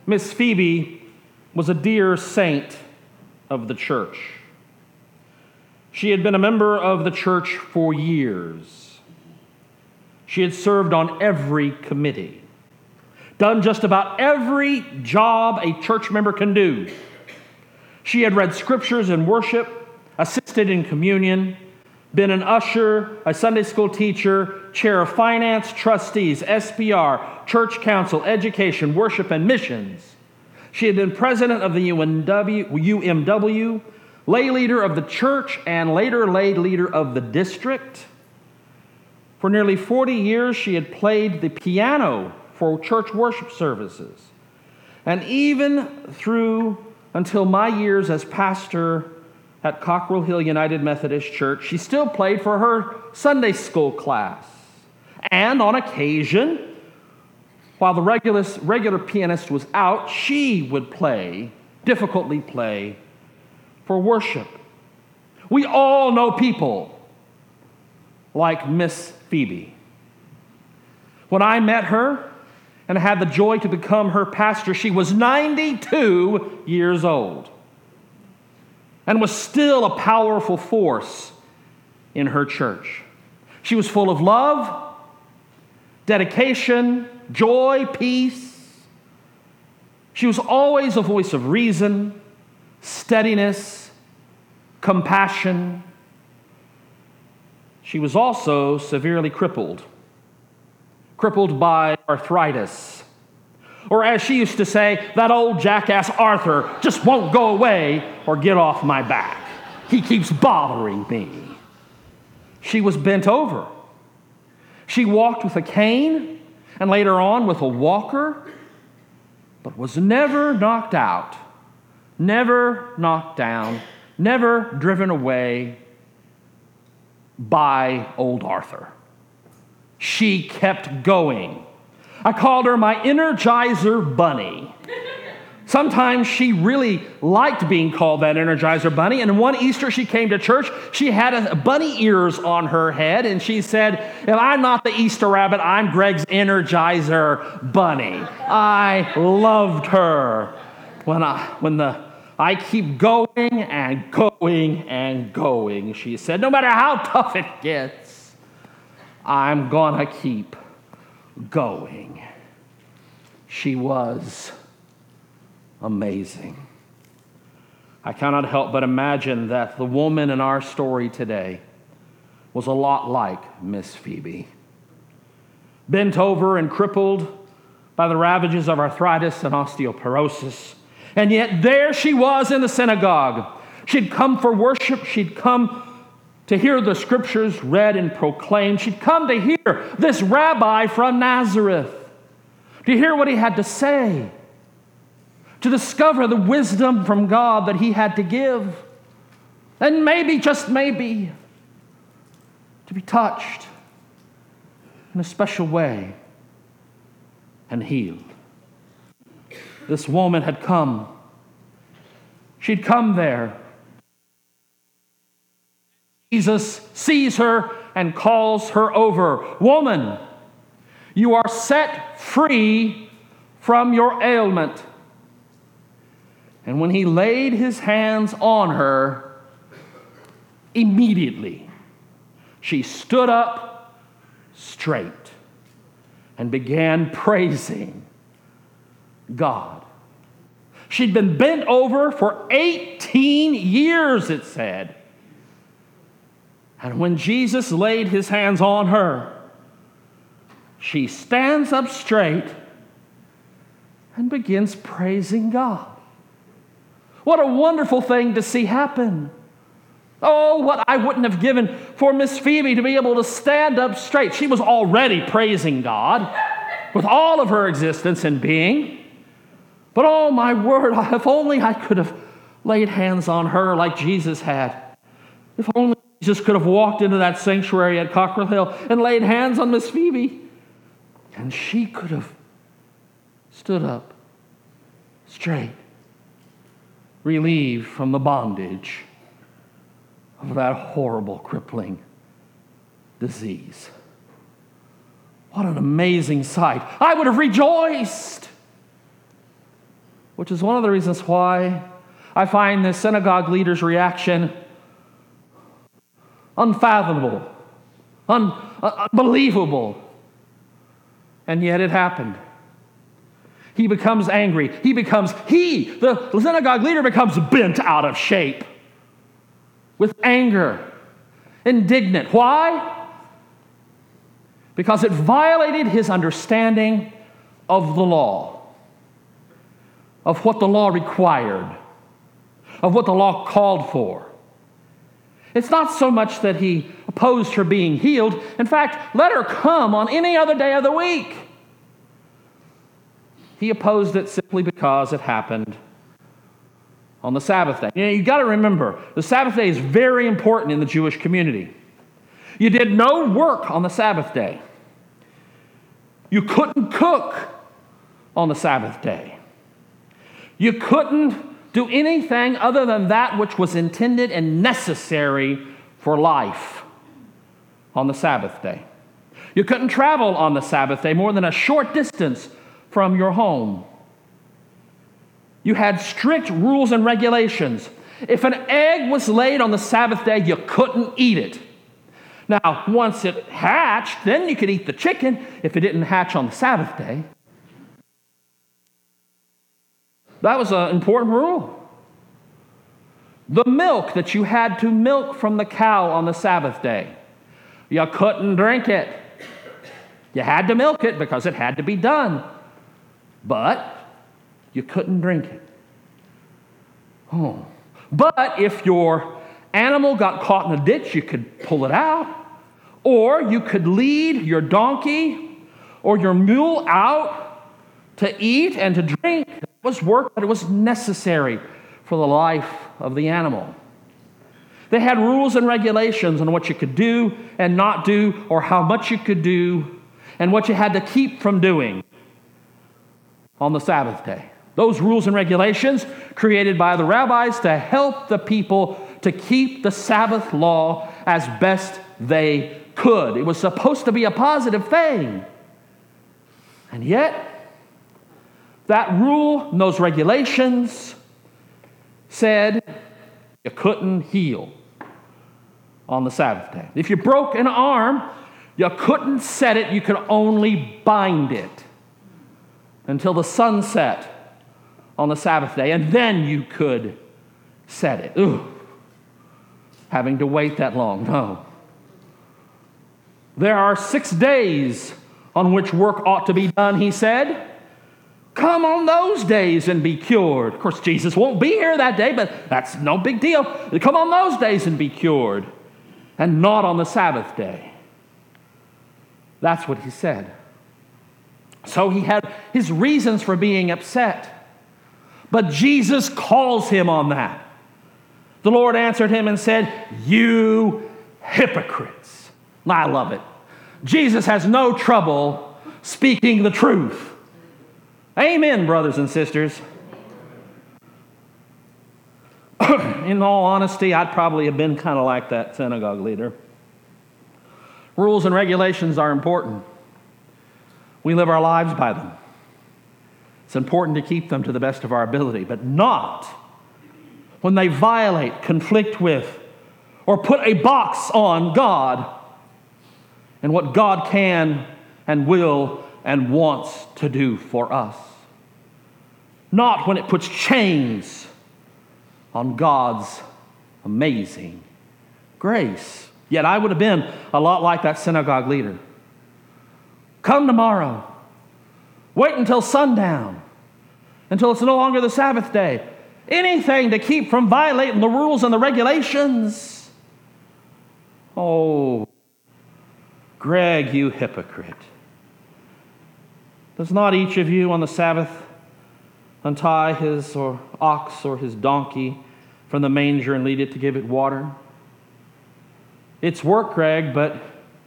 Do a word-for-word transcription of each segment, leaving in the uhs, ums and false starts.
Miss Phoebe was a dear saint of the church. She had been a member of the church for years. She had served on every committee, done just about every job a church member can do. She had read scriptures in worship, assisted in communion, been an usher, a Sunday school teacher, chair of finance, trustees, S P R, church council, education, worship, and missions. She had been president of the U M W, lay leader of the church, and later lay leader of the district. For nearly forty years, she had played the piano for church worship services. And even through until my years as pastor at Cockrell Hill United Methodist Church, she still played for her Sunday school class. And on occasion, while the regular, regular pianist was out, she would play, difficultly play, for worship. We all know people like Miss Phoebe. When I met her and had the joy to become her pastor, she was ninety-two years old and was still a powerful force in her church. She was full of love, dedication, joy, peace. She was always a voice of reason, steadiness, compassion. She was also severely crippled, crippled by arthritis. Or as she used to say, that old jackass Arthur just won't go away or get off my back. He keeps bothering me. She was bent over. She walked with a cane and later on with a walker, but was never knocked out, never knocked down, never driven away by old Arthur. She kept going. I called her my Energizer Bunny. Sometimes she really liked being called that Energizer Bunny. And one Easter she came to church, she had a bunny ears on her head. And she said, if I'm not the Easter rabbit, I'm Greg's Energizer Bunny. I loved her. When I, when the, I keep going and going and going, she said, no matter how tough it gets, I'm gonna keep going. She was amazing. I cannot help but imagine that the woman in our story today was a lot like Miss Phoebe. Bent over and crippled by the ravages of arthritis and osteoporosis. And yet there she was in the synagogue. She'd come for worship. She'd come to hear the scriptures read and proclaimed. She'd come to hear this rabbi from Nazareth, to hear what he had to say, to discover the wisdom from God that he had to give, and maybe, just maybe, to be touched in a special way and healed. This woman had come. She'd come there. Jesus sees her and calls her over. Woman, you are set free from your ailment. And when he laid his hands on her, immediately she stood up straight and began praising God. She'd been bent over for eighteen years, it said. And when Jesus laid his hands on her, she stands up straight and begins praising God. What a wonderful thing to see happen. Oh, what I wouldn't have given for Miss Phoebe to be able to stand up straight. She was already praising God with all of her existence and being. But oh my word, if only I could have laid hands on her like Jesus had. If only Jesus could have walked into that sanctuary at Cockrell Hill and laid hands on Miss Phoebe, and she could have stood up straight, relieved from the bondage of that horrible, crippling disease. What an amazing sight. I would have rejoiced. which is one of the reasons why I find this synagogue leader's reaction unfathomable, un- unbelievable. And yet it happened. He becomes angry. He becomes, he, the synagogue leader, becomes bent out of shape with anger, indignant. Why? Because it violated his understanding of the law, of what the law required, of what the law called for. It's not so much that he opposed her being healed. In fact, let her come on any other day of the week. He opposed it simply because it happened on the Sabbath day. You know, you've got to remember, the Sabbath day is very important in the Jewish community. You did no work on the Sabbath day. You couldn't cook on the Sabbath day. You couldn't do anything other than that which was intended and necessary for life on the Sabbath day. You couldn't travel on the Sabbath day more than a short distance from your home. You had strict rules and regulations. If an egg was laid on the Sabbath day, you couldn't eat it. Now, once it hatched, then you could eat the chicken if it didn't hatch on the Sabbath day. That was an important rule. The milk that you had to milk from the cow on the Sabbath day, you couldn't drink it. You had to milk it because it had to be done. But you couldn't drink it. Oh. But if your animal got caught in a ditch, you could pull it out. Or you could lead your donkey or your mule out to eat and to drink. It was work, but it was necessary for the life of the animal. They had rules and regulations on what you could do and not do, or how much you could do, and what you had to keep from doing on the Sabbath day. Those rules and regulations created by the rabbis to help the people to keep the Sabbath law as best they could. It was supposed to be a positive thing. And yet, that rule and those regulations said you couldn't heal on the Sabbath day. If you broke an arm, you couldn't set it, you could only bind it until the sun set on the Sabbath day, and then you could set it. Ooh, having to wait that long, no. There are six days on which work ought to be done, he said. Come on those days and be cured. Of course, Jesus won't be here that day, but that's no big deal. Come on those days and be cured, and not on the Sabbath day. That's what he said. So he had his reasons for being upset. But Jesus calls him on that. The Lord answered him and said, "You hypocrites." I love it. Jesus has no trouble speaking the truth. Amen, brothers and sisters. In all honesty, I'd probably have been kind of like that synagogue leader. Rules and regulations are important. We live our lives by them. It's important to keep them to the best of our ability, but not when they violate, conflict with, or put a box on God and what God can and will and wants to do for us. Not when it puts chains on God's amazing grace. Yet I would have been a lot like that synagogue leader. Come tomorrow. Wait until sundown, until it's no longer the Sabbath day. Anything to keep from violating the rules and the regulations. Oh, Greg, you hypocrite. Does not each of you on the Sabbath untie his or ox or his donkey from the manger and lead it to give it water? It's work, Greg, but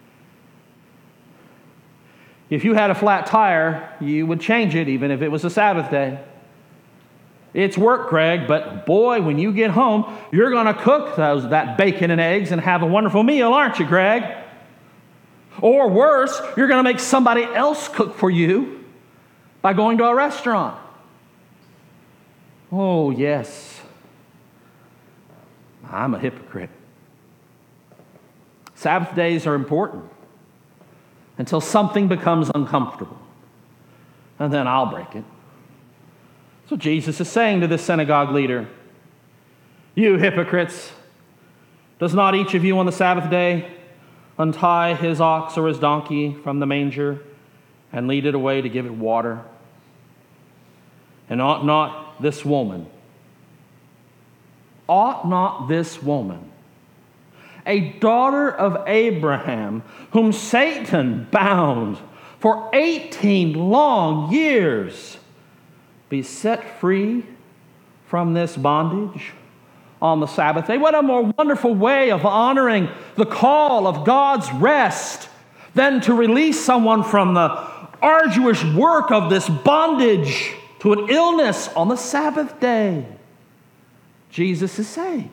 if you had a flat tire, you would change it even if it was a Sabbath day. It's work, Greg, but boy, when you get home, you're going to cook those, that bacon and eggs and have a wonderful meal, aren't you, Greg? Or worse, you're going to make somebody else cook for you by going to a restaurant. Oh, yes, I'm a hypocrite. Sabbath days are important until something becomes uncomfortable, and then I'll break it. So Jesus is saying to this synagogue leader, you hypocrites, does not each of you on the Sabbath day untie his ox or his donkey from the manger and lead it away to give it water? And ought not this woman, ought not this woman, a daughter of Abraham, whom Satan bound for eighteen long years, be set free from this bondage on the Sabbath day? What a more wonderful way of honoring the call of God's rest than to release someone from the arduous work of this bondage to an illness on the Sabbath day. Jesus is saying,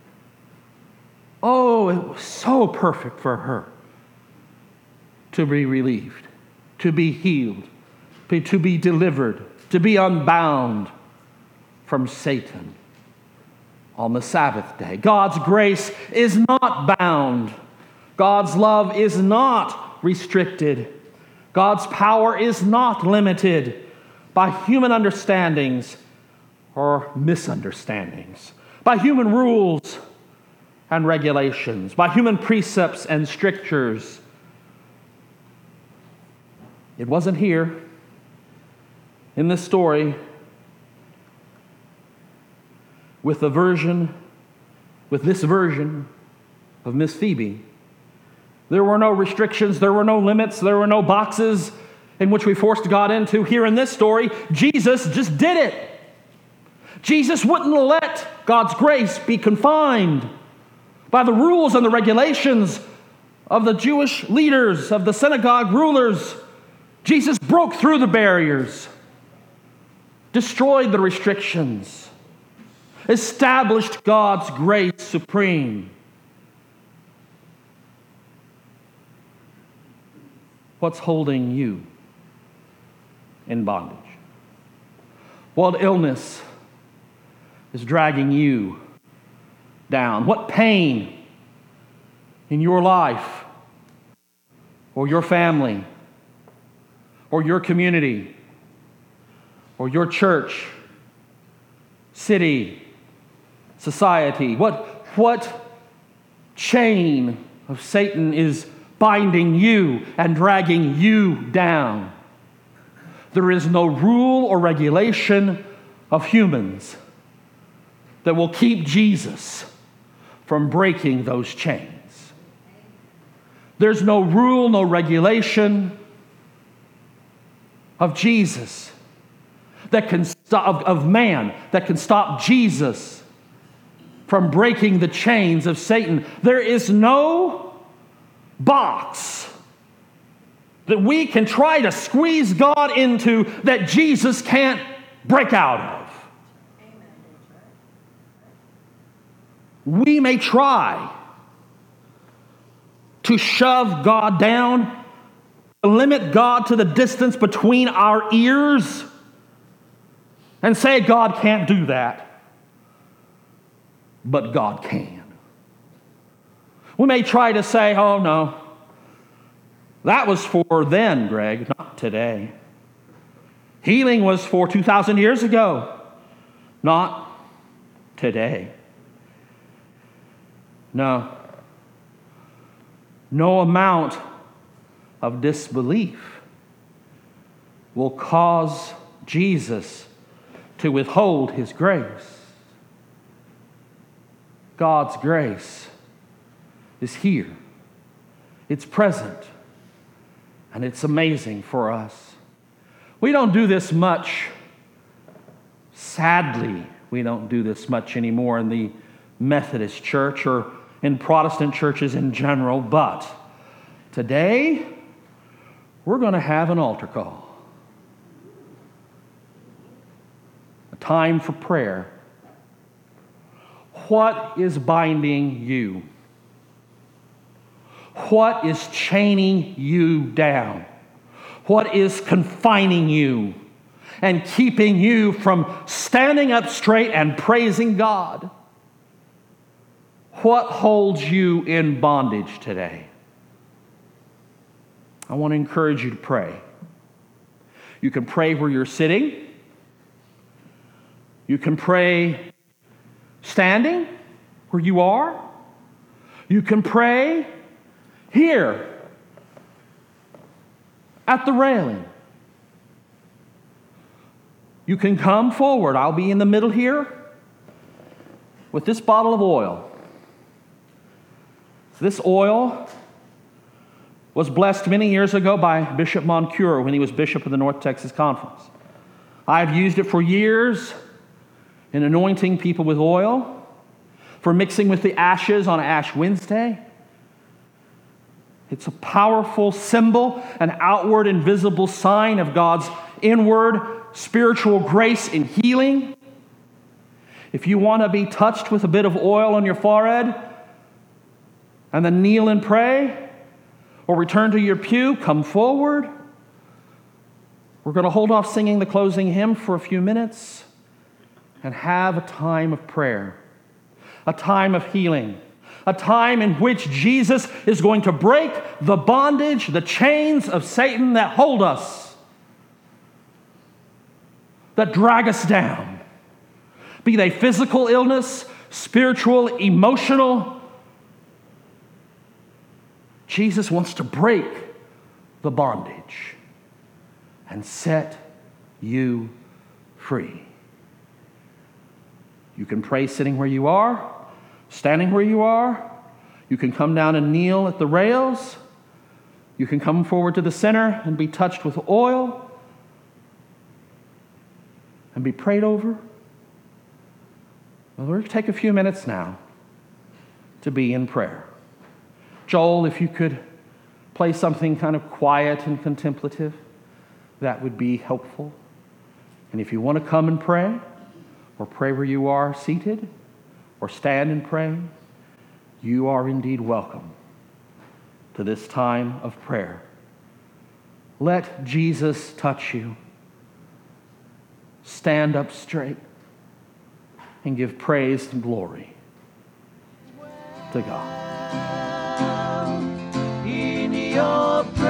oh, it was so perfect for her to be relieved, to be healed, to be delivered, to be unbound from Satan on the Sabbath day. God's grace is not bound. God's love is not restricted. God's power is not limited by human understandings or misunderstandings, by human rules and regulations, by human precepts and strictures. It wasn't here in this story with the version, with this version of Miss Phoebe. There were no restrictions, there were no limits, there were no boxes in which we forced God into. Here in this story, Jesus just did it. Jesus wouldn't let God's grace be confined by the rules and the regulations of the Jewish leaders, of the synagogue rulers. Jesus broke through the barriers, destroyed the restrictions, established God's grace supreme. What's holding you in bondage? What illness is dragging you down? What pain in your life or your family or your community or your church, city, society? What, what chain of Satan is binding you and dragging you down? There is no rule or regulation of humans that will keep Jesus from breaking those chains. There's no rule, no regulation of Jesus that can stop, of, of man that can stop Jesus from breaking the chains of Satan. There is no box that we can try to squeeze God into that Jesus can't break out of. We may try to shove God down, to limit God to the distance between our ears, and say God can't do that, but God can. We may try to say, oh no, that was for then, Greg, not today. Healing was for two thousand years ago, not today. No. No amount of disbelief will cause Jesus to withhold his grace. God's grace is here. It's present. And it's amazing for us. We don't do this much. Sadly, we don't do this much anymore in the Methodist Church or in Protestant churches in general, but today we're going to have an altar call. A time for prayer. What is binding you? What is chaining you down? What is confining you? and keeping you from standing up straight and praising God? What holds you in bondage today? I want to encourage you to pray. You can pray where you're sitting. You can pray standing where you are. You can pray here at the railing. You can come forward. I'll be in the middle here with this bottle of oil. This oil was blessed many years ago by Bishop Moncure when he was bishop of the North Texas Conference. I've used it for years in anointing people with oil, for mixing with the ashes on Ash Wednesday. It's a powerful symbol, an outward and visible sign of God's inward spiritual grace and healing. If you want to be touched with a bit of oil on your forehead and then kneel and pray, or return to your pew, come forward. We're going to hold off singing the closing hymn for a few minutes and have a time of prayer, a time of healing, a time in which Jesus is going to break the bondage, the chains of Satan that hold us, that drag us down, be they physical illness, spiritual, emotional. Jesus wants to break the bondage and set you free. You can pray sitting where you are, standing where you are. You can come down and kneel at the rails. You can come forward to the center and be touched with oil and be prayed over. Well, we're going to take a few minutes now to be in prayer. Joel, if you could play something kind of quiet and contemplative, that would be helpful. And if you want to come and pray, or pray where you are seated, or stand and pray, you are indeed welcome to this time of prayer. Let Jesus touch you. Stand up straight and give praise and glory to God. In your